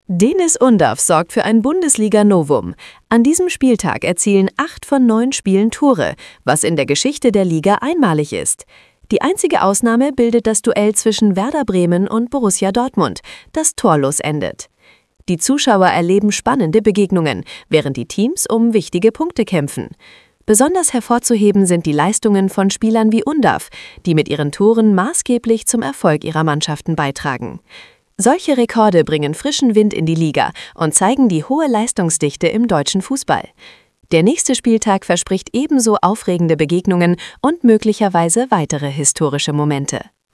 Deniz Undav sorgt für ein Bundesliga-Novum. An diesem Spieltag erzielen 8 von 9 Spielen Tore, was in der Geschichte der Liga einmalig ist. Die einzige Ausnahme bildet das Duell zwischen Werder Bremen und Borussia Dortmund, das torlos endet. Die Zuschauer erleben spannende Begegnungen, während die Teams um wichtige Punkte kämpfen. Besonders hervorzuheben sind die Leistungen von Spielern wie Undav, die mit ihren Toren maßgeblich zum Erfolg ihrer Mannschaften beitragen. Solche Rekorde bringen frischen Wind in die Liga und zeigen die hohe Leistungsdichte im deutschen Fußball. Der nächste Spieltag verspricht ebenso aufregende Begegnungen und möglicherweise weitere historische Momente.